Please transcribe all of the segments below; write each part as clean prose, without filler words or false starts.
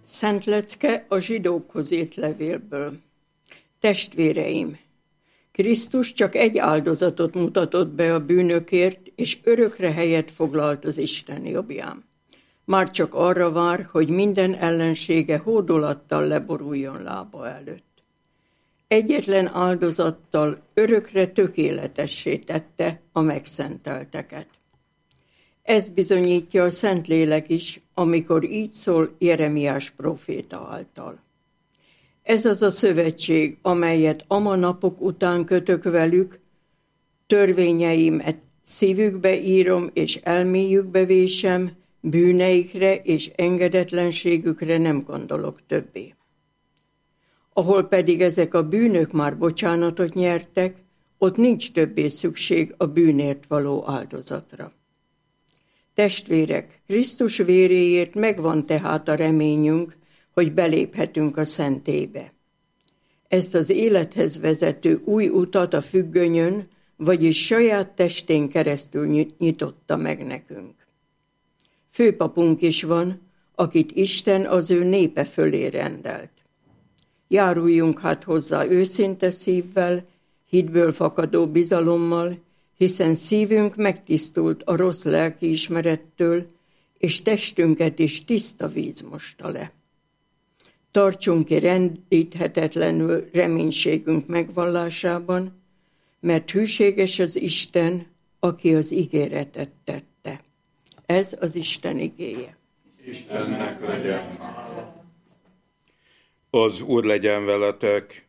Szent lecke a zsidókhoz írt levélből. Testvéreim! Krisztus csak egy áldozatot mutatott be a bűnökért, és örökre helyet foglalt az Isten jobbján. Már csak arra vár, hogy minden ellensége hódolattal leboruljon lába előtt. Egyetlen áldozattal örökre tökéletessé tette a megszentelteket. Ez bizonyítja a Szentlélek is, amikor így szól Jeremiás próféta által. Ez az a szövetség, amelyet ama napok után kötök velük, törvényeimet szívükbe írom és elméjükbe vésem, bűneikre és engedetlenségükre nem gondolok többé. Ahol pedig ezek a bűnök már bocsánatot nyertek, ott nincs többé szükség a bűnért való áldozatra. Testvérek, Krisztus véréért megvan tehát a reményünk, hogy beléphetünk a szentélybe. Ezt az élethez vezető új utat a függönyön, vagyis saját testén keresztül nyitotta meg nekünk. Főpapunk is van, akit Isten az ő népe fölé rendelt. Járuljunk hát hozzá őszinte szívvel, hitből fakadó bizalommal, hiszen szívünk megtisztult a rossz lelkiismerettől, és testünket is tiszta víz mosta le. Tartsunk ki rendíthetetlenül reménységünk megvallásában, mert hűséges az Isten, aki az ígéretet tette. Ez az Isten igéje. Istennek legyen hála. Az Úr legyen veletek.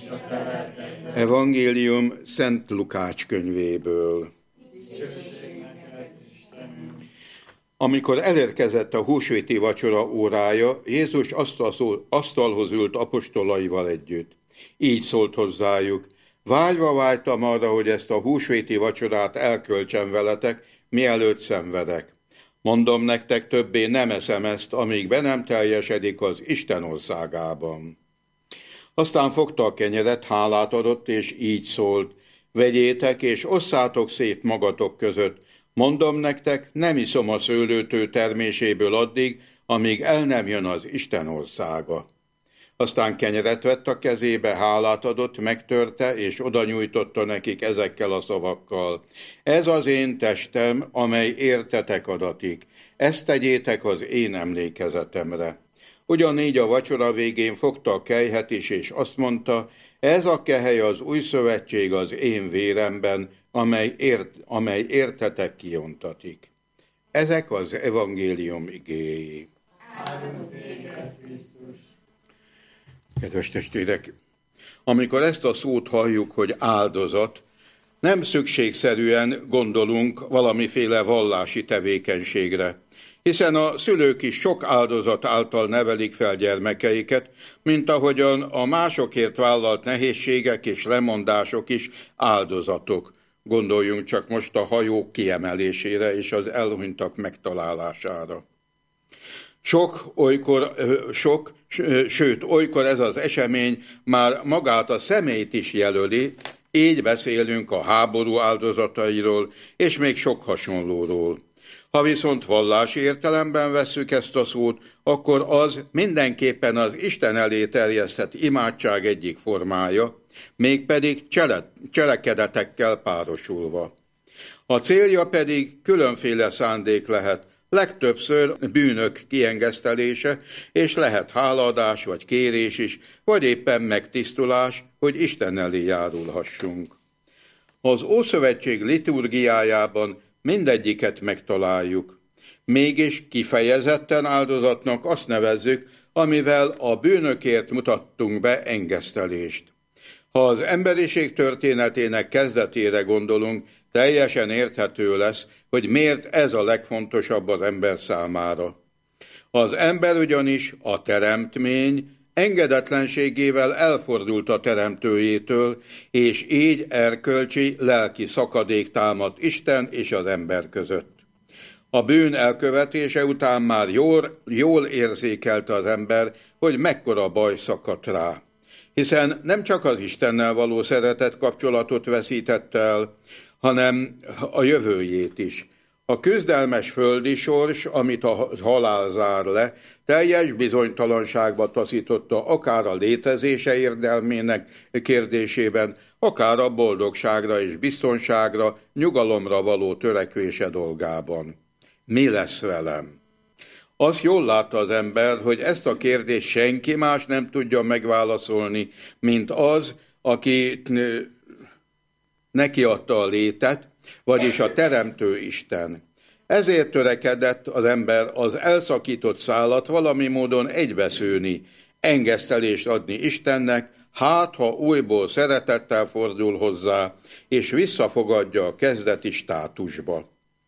Evangélium Szent Lukács könyvéből. Amikor elérkezett a húsvéti vacsora órája, Jézus asztalhoz ült apostolaival együtt. Így szólt hozzájuk: várva vágytam arra, hogy ezt a húsvéti vacsorát elköltsem veletek, mielőtt szenvedek. Mondom nektek, többé nem eszem ezt, amíg be nem teljesedik az Isten országában. Aztán fogta a kenyeret, hálát adott, és így szólt: vegyétek és osszátok szét magatok között. Mondom nektek, nem iszom a szőlőtő terméséből addig, amíg el nem jön az Isten országa. Aztán kenyeret vett a kezébe, hálát adott, megtörte, és oda nyújtotta nekik ezekkel a szavakkal: ez az én testem, amely értetek adatik. Ezt tegyétek az én emlékezetemre. Ugyanígy a vacsora végén fogta a kelyhet is, és azt mondta: ez a kehely az új szövetség az én véremben, amely értetek kiontatik. Ezek az evangélium igéi. Kedves testvérek, amikor ezt a szót halljuk, hogy áldozat, nem szükségszerűen gondolunk valamiféle vallási tevékenységre, hiszen a szülők is sok áldozat által nevelik fel gyermekeiket, mint ahogyan a másokért vállalt nehézségek és lemondások is áldozatok. Gondoljunk csak most a hajók kiemelésére és az elhunytak megtalálására. Olykor ez az esemény már magát a személyt is jelöli, így beszélünk a háború áldozatairól, és még sok hasonlóról. Ha viszont vallási értelemben vesszük ezt a szót, akkor az mindenképpen az Isten elé terjesztett imádság egyik formája, mégpedig cselekedetekkel párosulva. A célja pedig különféle szándék lehet, legtöbbször bűnök kiengesztelése, és lehet hálaadás vagy kérés is, vagy éppen megtisztulás, hogy Isten elé járulhassunk. Az Ószövetség liturgiájában mindegyiket megtaláljuk. Mégis kifejezetten áldozatnak azt nevezzük, amivel a bűnökért mutattunk be engesztelést. Ha az emberiség történetének kezdetére gondolunk, teljesen érthető lesz, hogy miért ez a legfontosabb az ember számára. Az ember ugyanis a teremtmény engedetlenségével elfordult a teremtőjétől, és így erkölcsi, lelki szakadék támadt Isten és az ember között. A bűn elkövetése után már jól érzékelte az ember, hogy mekkora baj szakadt rá. Hiszen nem csak az Istennel való szeretet kapcsolatot veszítette el, hanem a jövőjét is. A küzdelmes földi sors, amit a halál zár le, teljes bizonytalanságba taszította akár a létezése érdelmének kérdésében, akár a boldogságra és biztonságra, nyugalomra való törekvése dolgában. Mi lesz velem? Azt jól látta az ember, hogy ezt a kérdést senki más nem tudja megválaszolni, mint az, aki neki adta a létet, vagyis a Teremtő Isten. Ezért törekedett az ember az elszakított szálat valami módon egybeszőni, engesztelést adni Istennek, hát ha újból szeretettel fordul hozzá, és visszafogadja a kezdeti státusba.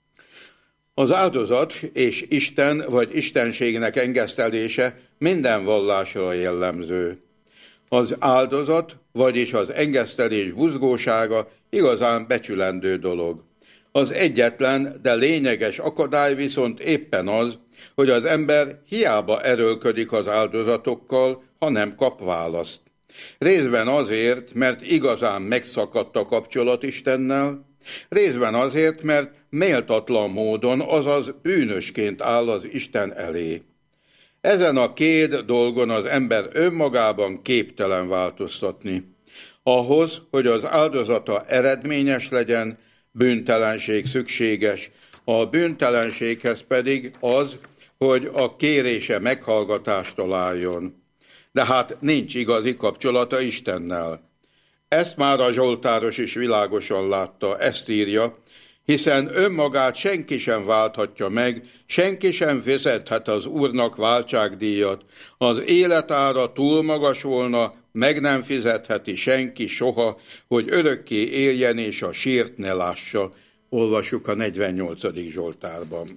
Az áldozat és Isten vagy istenségnek engesztelése minden vallásra jellemző. Az áldozat, vagyis az engesztelés buzgósága igazán becsülendő dolog. Az egyetlen, de lényeges akadály viszont éppen az, hogy az ember hiába erőlködik az áldozatokkal, ha nem kap választ. Részben azért, mert igazán megszakadt a kapcsolat Istennel, részben azért, mert méltatlan módon, azaz bűnösként áll az Isten elé. Ezen a két dolgon az ember önmagában képtelen változtatni. Ahhoz, hogy az áldozata eredményes legyen, bűntelenség szükséges, a bűntelenséghez pedig az, hogy a kérése meghallgatást találjon. De hát nincs igazi kapcsolata Istennel. Ezt már a Zsoltáros is világosan látta, ezt írja, hiszen önmagát senki sem válthatja meg, senki sem fizethet az Úrnak váltságdíjat, az életára túl magas volna, meg nem fizetheti senki soha, hogy örökké éljen és a sírt ne lássa. Olvassuk a 48. Zsoltárban.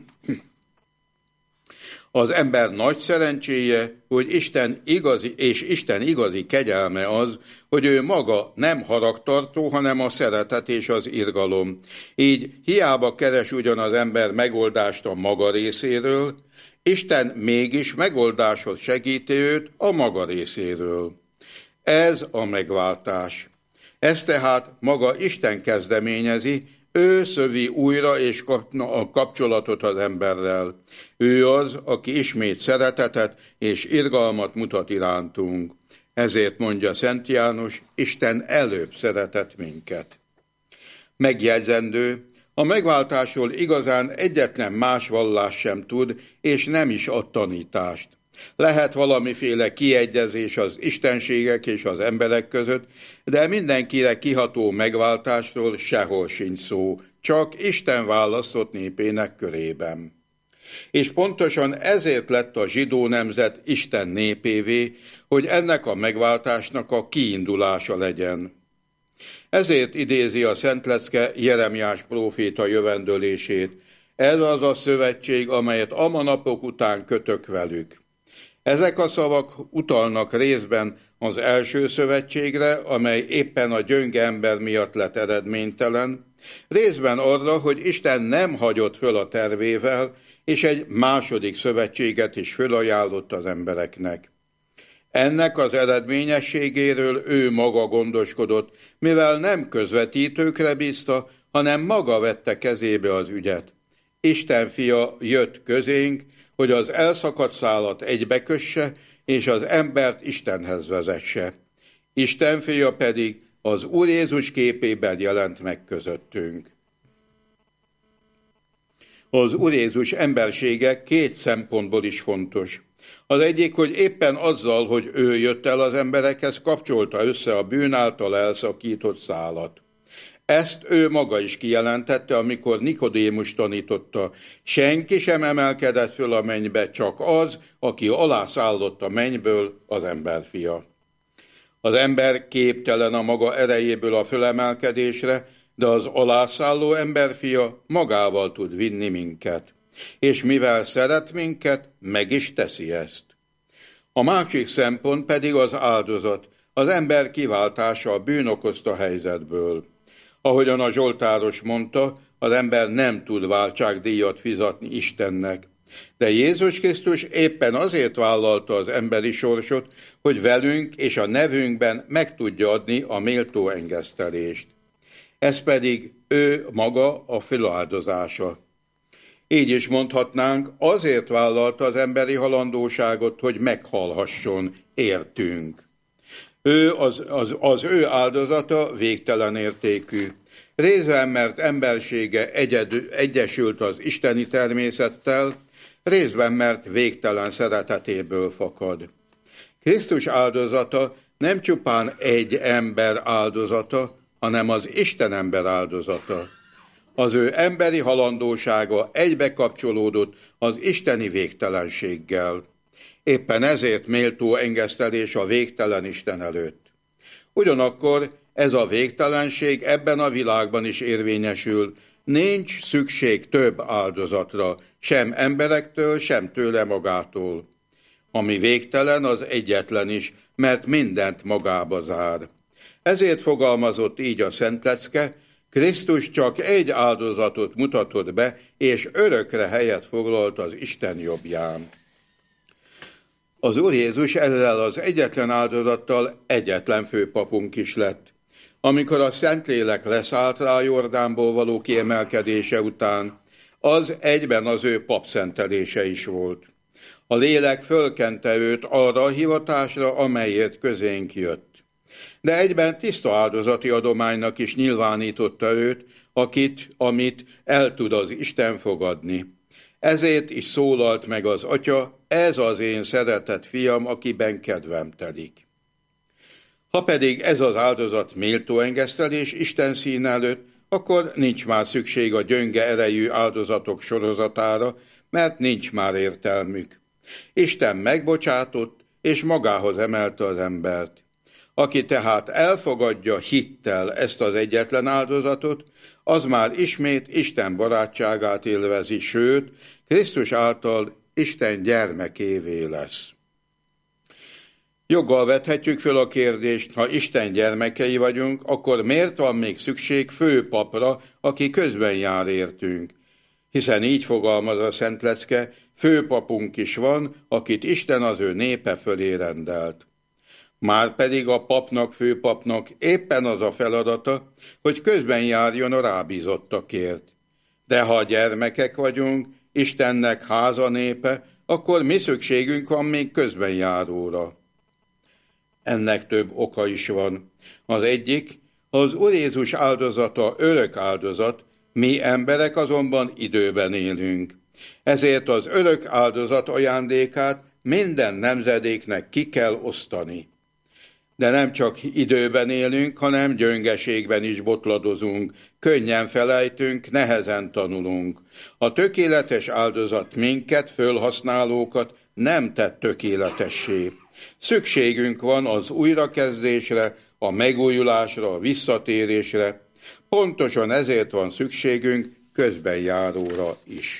Az ember nagy szerencséje, hogy Isten igazi kegyelme az, hogy ő maga nem haragtartó, hanem a szeretet és az irgalom. Így hiába keres ugyan az ember megoldást a maga részéről, Isten mégis megoldáshoz segíti őt a maga részéről. Ez a megváltás. Ez tehát maga Isten kezdeményezi, ő szövi újra és a kapcsolatot az emberrel. Ő az, aki ismét szeretetet és irgalmat mutat irántunk. Ezért mondja Szent János, Isten előbb szeretett minket. Megjegyzendő, a megváltásról igazán egyetlen más vallás sem tud, és nem is ad tanítást. Lehet valamiféle kiegyezés az istenségek és az emberek között, de mindenkire kiható megváltásról sehol sincs szó, csak Isten választott népének körében. És pontosan ezért lett a zsidó nemzet Isten népévé, hogy ennek a megváltásnak a kiindulása legyen. Ezért idézi a Szent Lecke Jeremiás próféta jövendőlését. Ez az a szövetség, amelyet a napok után kötök velük. Ezek a szavak utalnak részben az első szövetségre, amely éppen a gyönge ember miatt lett eredménytelen, részben arra, hogy Isten nem hagyott föl a tervével, és egy második szövetséget is fölajánlott az embereknek. Ennek az eredményességéről ő maga gondoskodott, mivel nem közvetítőkre bízta, hanem maga vette kezébe az ügyet. Isten fia jött közénk, hogy az elszakadt szálat egybekösse, és az embert Istenhez vezesse. Isten fia pedig az Úr Jézus képében jelent meg közöttünk. Az Úr Jézus embersége két szempontból is fontos. Az egyik, hogy éppen azzal, hogy ő jött el az emberekhez, kapcsolta össze a bűn által elszakított szálat. Ezt ő maga is kijelentette, amikor Nikodémus tanította. Senki sem emelkedett föl a mennybe, csak az, aki alászállott a mennyből, az emberfia. Az ember képtelen a maga erejéből a fölemelkedésre, de az alászálló emberfia magával tud vinni minket. És mivel szeret minket, meg is teszi ezt. A másik szempont pedig az áldozat, az ember kiváltása a bűn okozta helyzetből. Ahogyan a Zsoltáros mondta, az ember nem tud váltságdíjat fizetni Istennek. De Jézus Krisztus éppen azért vállalta az emberi sorsot, hogy velünk és a nevünkben meg tudja adni a méltó engesztelést. Ez pedig ő maga a föláldozása. Így is mondhatnánk, azért vállalta az emberi halandóságot, hogy meghalhasson értünk. Az ő áldozata végtelen értékű. Részben, mert embersége egyesült az isteni természettel, részben, mert végtelen szeretetéből fakad. Krisztus áldozata nem csupán egy ember áldozata, hanem az Isten ember áldozata. Az ő emberi halandósága egybe kapcsolódott az isteni végtelenséggel. Éppen ezért méltó engesztelés a végtelen Isten előtt. Ugyanakkor ez a végtelenség ebben a világban is érvényesül. Nincs szükség több áldozatra, sem emberektől, sem tőle magától. Ami végtelen, az egyetlen is, mert mindent magába zár. Ezért fogalmazott így a Szent Lecke, Krisztus csak egy áldozatot mutatott be, és örökre helyet foglalt az Isten jobbján. Az Úr Jézus ezzel az egyetlen áldozattal egyetlen főpapunk is lett. Amikor a Szentlélek leszállt rá a Jordánból való kiemelkedése után, az egyben az ő papszentelése is volt. A lélek fölkente őt arra a hivatásra, amelyért közénk jött. De egyben tiszta áldozati adománynak is nyilvánította őt, amit el tud az Isten fogadni. Ezért is szólalt meg az Atya, ez az én szeretett fiam, akiben kedvem telik. Ha pedig ez az áldozat méltó engesztelés Isten szín előtt, akkor nincs már szükség a gyönge erejű áldozatok sorozatára, mert nincs már értelmük. Isten megbocsátott, és magához emelte az embert. Aki tehát elfogadja hittel ezt az egyetlen áldozatot, az már ismét Isten barátságát élvezi, sőt, Krisztus által Isten gyermekévé lesz. Joggal vethetjük föl a kérdést, ha Isten gyermekei vagyunk, akkor miért van még szükség főpapra, aki közben jár értünk? Hiszen így fogalmaz a Szent Lecke, főpapunk is van, akit Isten az ő népe fölé rendelt. Márpedig a papnak, főpapnak éppen az a feladata, hogy közben járjon a rábízottakért. De ha gyermekek vagyunk, Istennek háza népe, akkor mi szükségünk van még közben járóra? Ennek több oka is van. Az egyik, az Úr Jézus áldozata örök áldozat, mi emberek azonban időben élünk. Ezért az örök áldozat ajándékát minden nemzedéknek ki kell osztani. De nem csak időben élünk, hanem gyöngeségben is botladozunk, könnyen felejtünk, nehezen tanulunk. A tökéletes áldozat minket, fölhasználókat nem tett tökéletessé. Szükségünk van az újrakezdésre, a megújulásra, a visszatérésre. Pontosan ezért van szükségünk közbenjáróra is.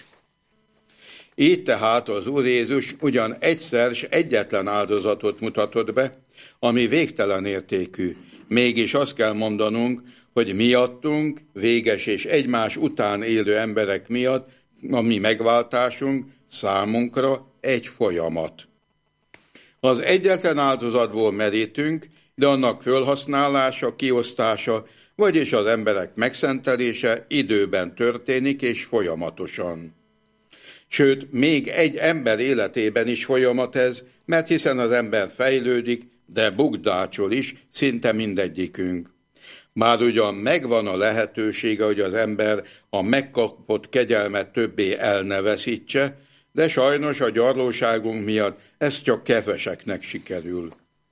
Így tehát az Úr Jézus ugyan egyszer s egyetlen áldozatot mutatott be, ami végtelen értékű. Mégis azt kell mondanunk, hogy miattunk, véges és egymás után élő emberek miatt a mi megváltásunk számunkra egy folyamat. Az egyetlen áldozatból merítünk, de annak fölhasználása, kiosztása, vagyis az emberek megszentelése időben történik és folyamatosan. Sőt, még egy ember életében is folyamat ez, mert hiszen az ember fejlődik, de bukdácsol is, szinte mindegyikünk. Bár ugyan megvan a lehetősége, hogy az ember a megkapott kegyelmet többé el ne veszítse, de sajnos a gyarlóságunk miatt ez csak keveseknek sikerül.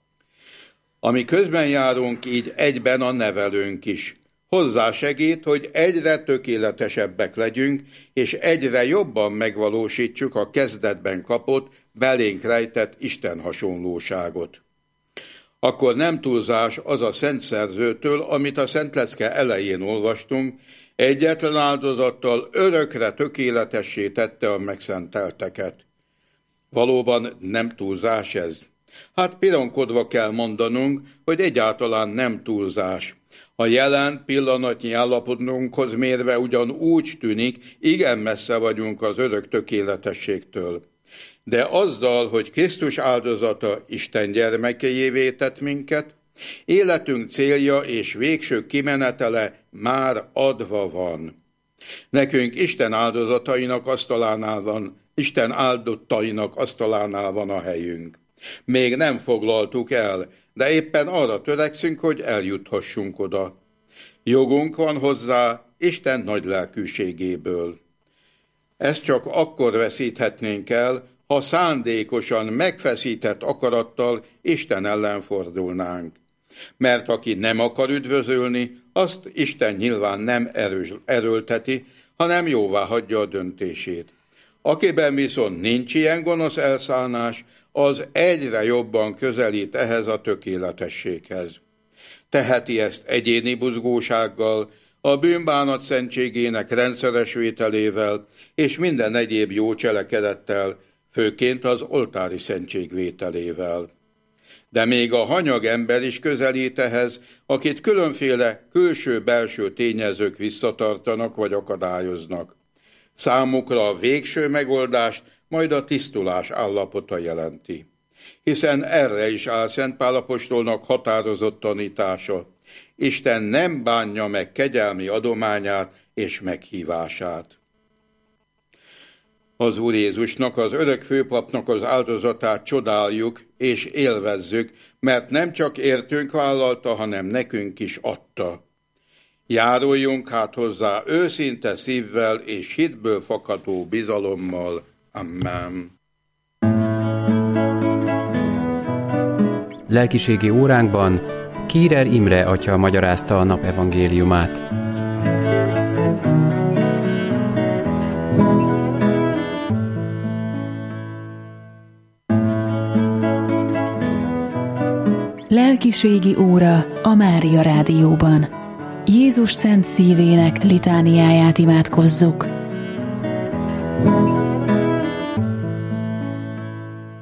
Ami közben járunk, így egyben a nevelőnk is. Hozzásegít, hogy egyre tökéletesebbek legyünk, és egyre jobban megvalósítsuk a kezdetben kapott, belénk rejtett Isten hasonlóságot. Akkor nem túlzás az a Szent Szerzőtől, amit a Szent Lecke elején olvastunk, egyetlen áldozattal örökre tökéletessé tette a megszentelteket. Valóban nem túlzás ez? Hát pironkodva kell mondanunk, hogy egyáltalán nem túlzás. A jelen pillanatnyi állapotunkhoz mérve ugyan úgy tűnik, igen messze vagyunk az örök tökéletességtől. De azzal, hogy Krisztus áldozata Isten gyermekeivé tett minket, életünk célja és végső kimenetele már adva van. Nekünk Isten áldozatainak Isten áldottainak asztalánál van a helyünk. Még nem foglaltuk el, de éppen arra törekszünk, hogy eljuthassunk oda. Jogunk van hozzá Isten nagy lelkűségéből. Ezt csak akkor veszíthetnénk el, ha szándékosan megfeszített akarattal Isten ellen fordulnánk. Mert aki nem akar üdvözölni, azt Isten nyilván nem erőlteti, hanem jóvá hagyja a döntését. Akiben viszont nincs ilyen gonosz elszánás, az egyre jobban közelít ehhez a tökéletességhez. Teheti ezt egyéni buzgósággal, a bűnbánat szentségének rendszeres vételével és minden egyéb jó cselekedettel, főként az oltári szentség vételével. De még a hanyag ember is közelít ehhez, akit különféle külső-belső tényezők visszatartanak vagy akadályoznak. Számukra a végső megoldást majd a tisztulás állapota jelenti. Hiszen erre is áll Szent Pál apostolnak határozott tanítása. Isten nem bánja meg kegyelmi adományát és meghívását. Az Úr Jézusnak, az örök főpapnak az áldozatát csodáljuk és élvezzük, mert nem csak értünk vállalta, hanem nekünk is adta. Járuljunk hát hozzá őszinte szívvel és hitből fakadó bizalommal. Amen. Lelkiségi óránkban Kírer Imre atya magyarázta a nap evangéliumát. Lelkiségi óra a Mária Rádióban. Jézus szent szívének litániáját imádkozzuk.